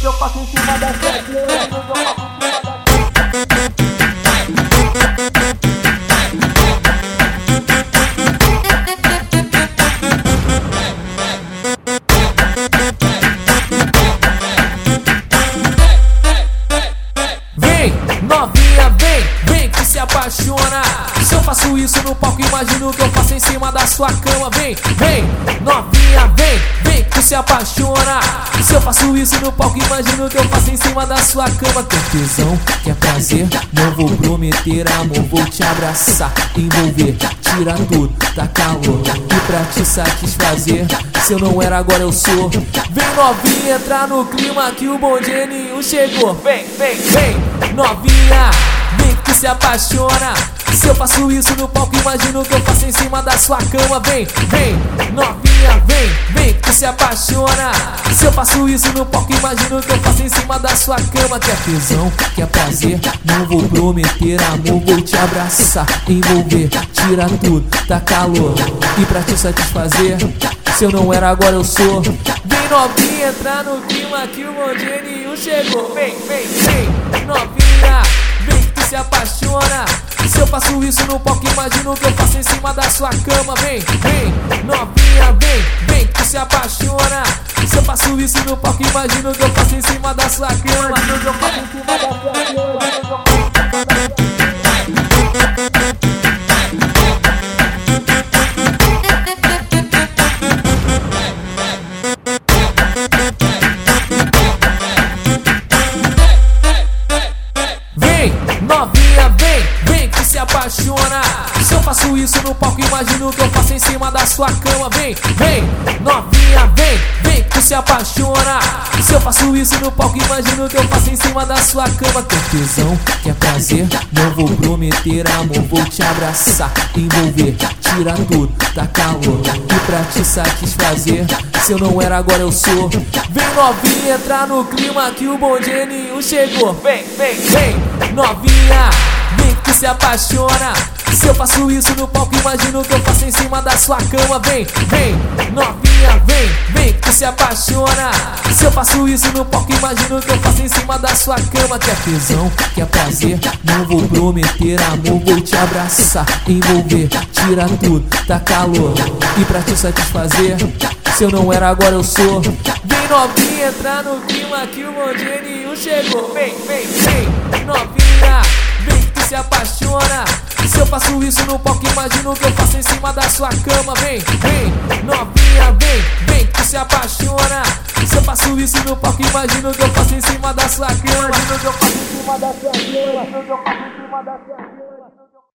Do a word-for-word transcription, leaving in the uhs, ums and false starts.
eu faço em cima da sua cama, eu faço em cima da sua Novinha, vem, vem que se apaixona. Se eu faço isso no palco, imagina o que eu faço em cima da sua cama. Vem, vem, novinha, vem, vem que se apaixona. Se eu faço isso no palco, imagina o que eu faço em cima da sua cama. Quer tesão, quer prazer, não vou prometer amor. Vou te abraçar, envolver, tirar tudo, tá calor. E pra te satisfazer, se eu não era, agora eu sou. Vem novinha, entrar no clima que o bom dia nenhum chegou. Vem, vem, vem, novinha, vem que se apaixona. Se eu faço isso no palco, imagina o que eu faço em cima da sua cama. Vem, vem, novinha, vem, vem que se apaixona. Se eu faço isso no palco, imagina o que eu faço em cima da sua cama. Quer tesão, quer prazer, não vou prometer amor. Vou te abraçar, envolver, tirar tudo, tá calor. E pra te satisfazer, se eu não era, agora eu sou. Vem novinha, entrar no clima que o bom dia nenhum chegou. Vem, vem, vem, novinha, vem que se apaixona. Se eu faço isso no palco, imagina o que eu faço em cima da sua cama. Vem, vem, novinha, vem, vem que se apaixona. Se eu faço isso no palco, imagina o que eu faço em cima da sua cama. cama, eu faço em cima da sua cama. Novinha, vem, vem que se apaixona. Se eu faço isso no palco, imagina o que eu faço em cima da sua cama. Vem, vem, novinha, vem, vem que se apaixona. Se eu faço isso no palco, imagina o que eu faço em cima da sua cama. Quer tesão, quer prazer, não vou prometer amor. Vou te abraçar, envolver, tirar tudo, tá calor. E pra te satisfazer, se eu não era, agora eu sou. Vem novinha, entrar no clima que o bom dia nenhum chegou. Vem, vem, vem, novinha, vem que se apaixona. Se eu faço isso no palco, imagina o que eu faço em cima da sua cama. Vem, vem, novinha, vem, vem que se apaixona. Se eu faço isso no palco, imagina o que eu faço em cima da sua cama. Quer tesão, quer prazer, não vou prometer amor. Vou te abraçar, envolver, tirar tudo, tá calor. E pra te satisfazer, se eu não era, agora eu sou. Vem novinha, entrar no clima que o bom dia nenhum chegou. Vem, vem, vem, novinha, vem que se apaixona. Se eu faço isso no palco, imagina o que eu faço em cima da sua cama. Vem, vem, novinha, vem, vem que se apaixona. Se eu faço isso no palco, imagina o que eu faço em cima da sua cama. Imagina o que eu faço em cima da sua cama, eu faço em cima da sua cama.